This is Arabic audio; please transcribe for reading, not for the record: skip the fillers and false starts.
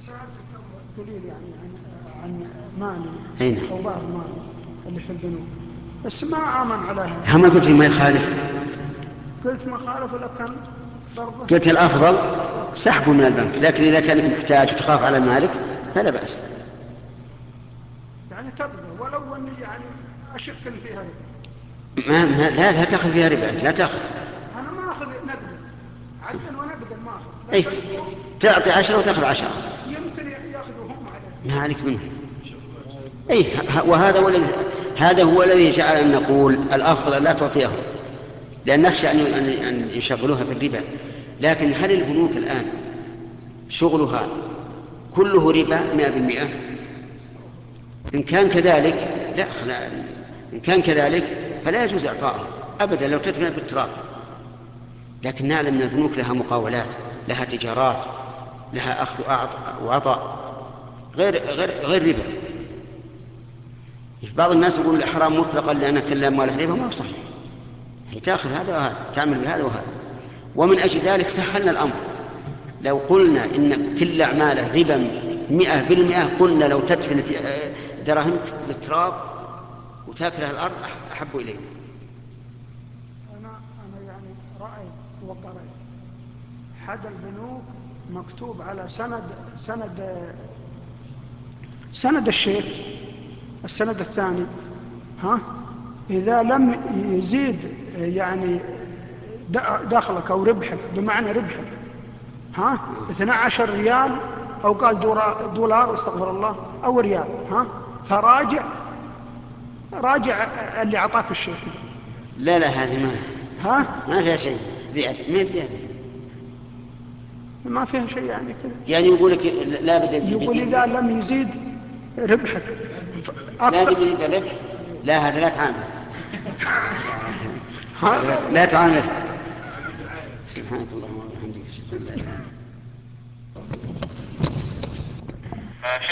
سألتك دليل يعني عن مالي أين؟ أو بعض مالي اللي في البنوك، بس ما آمن على هذا. هم قلت لي ما يخالف. قلت ما خالف لكن برضه قلت الأفضل سحبه من البنك، لكن إذا كانت محتاج وتخاف على مالك فلا بأس. يعني تبقى ولو أني يعني أشك إن فيها ربا. لا تأخذ فيها ربا، لا تأخذ. أنا ما أخذ نقدا، عدا ونقدا ما أخذ، أي، لكن تعطي 10 وتأخذ 10. يمكن يأخذوا هم عليه. ما عليك منه. أي، وهذا هو الذي جعل أن نقول الأفضل لا تعطيه، لأن نخشى أن يشغلوها في الربا. لكن هل البنوك الآن شغلها كله ربا 100%؟ إن كان كذلك إن كان كذلك فلا يجوز إعطاءه أبدا لو تدفن بالتراب. لكن نعلم أن البنوك لها مقاولات، لها تجارات، لها أخذ وعطاء غير ربا. بعض الناس يقول حرام مطلقا لأن كل أموال ربا، ما هو صحيح. هي تأخذ هذا وهذا، تعمل بهذا وهذا. ومن أجل ذلك سهلنا الأمر. لو قلنا إن كل أعماله ربا 100%، قلنا لو تدفن دراهمك بالتراب وتاكلها الأرض أحب إلينا. أنا يعني رأيت وقرأت حد البنوك مكتوب على سند الشيك، السند الثاني، إذا لم يزيد يعني دخلك أو ربحك، بمعنى ربحك 12 ريال أو قال دولار استغفر الله أو ريال، فراجع اللي أعطاك الشيك. لا هذه ها ما فيها شيء زيادة، ما فيها زيادة. ما فيها شيء يعني كذا. يعني يقول لك لا بد يقول إذا لم يزيد ربحك لازم أكثر. يزيد الربح. لا هذا لا تعامل. هذا لا تعامل. سبحانك اللهم وبحمدك.